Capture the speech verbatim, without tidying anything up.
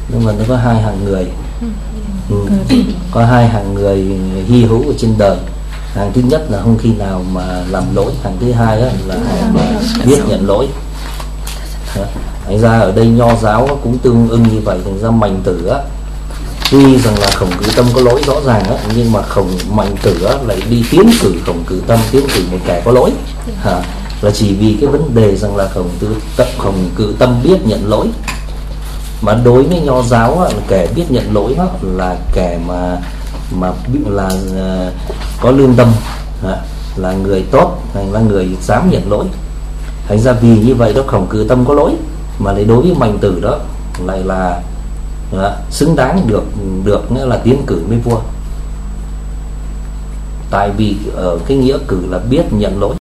nhưng mà nó có hai hạng người. Ừ. Có hai hạng người hy hữu ở trên đời. Hàng thứ nhất là không khi nào mà làm lỗi, hàng thứ hai á, là hàng mà biết nhận lỗi. Thành ra ở đây Nho giáo cũng tương ưng như vậy. Thành ra Mạnh Tử á, tuy rằng là Khổng Cử Tâm có lỗi rõ ràng á, nhưng mà Khổng Mạnh Tử á, lại đi tiến cử Khổng Cử Tâm, tiến cử một kẻ có lỗi. Hả? Là chỉ vì cái vấn đề rằng là Khổng Tử Tâm, Khổng Cử Tâm biết nhận lỗi. Mà đối với Nho giáo á, là kẻ biết nhận lỗi đó là kẻ mà mà là uh, có lương tâm, hả? Là người tốt, là người dám nhận lỗi. Thành ra vì như vậy đó, Khổng Cử Tâm có lỗi, mà lại đối với Mạnh Tử đó lại là đó, xứng đáng được được nghĩa là tiến cử với vua. Tại vì ở cái nghĩa cử là biết nhận lỗi.